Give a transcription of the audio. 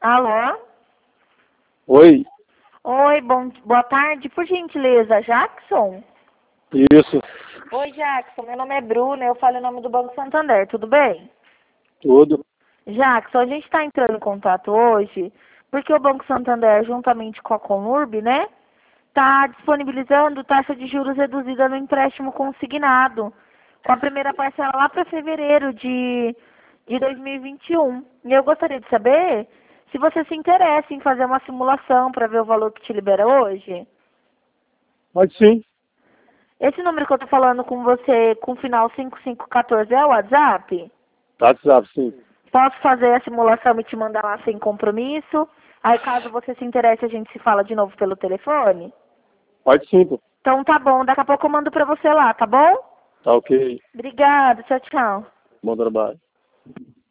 Alô? Oi, Oi, boa tarde. Por gentileza, Jackson? isso, Oi, Jackson. Meu nome é Bruna. Eu falo em nome do Banco Santander. Tudo bem? tudo. Jackson, a gente está entrando em contato hoje porque o Banco Santander, juntamente com a Conurb, né, está disponibilizando taxa de juros reduzida no empréstimo consignado, com a primeira parcela lá para fevereiro de 2021. E eu gostaria de saber se você se interessa em fazer uma simulação para ver o valor que te libera hoje. Pode sim, Esse número que eu tô falando com você, com final 5514, é o WhatsApp? WhatsApp, sim. Posso fazer a simulação e te mandar lá sem compromisso? Aí, caso você se interesse, a gente se fala de novo pelo telefone? Pode sim, pô. Então, tá bom. Daqui a pouco eu mando pra você lá, tá bom? Tá ok. Obrigada. Tchau, tchau. Bom trabalho.